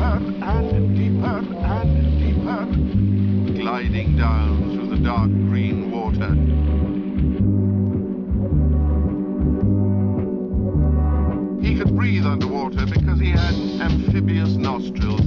deeper and deeper and deeper, gliding down through the dark green water. He could breathe underwater because he had amphibious nostrils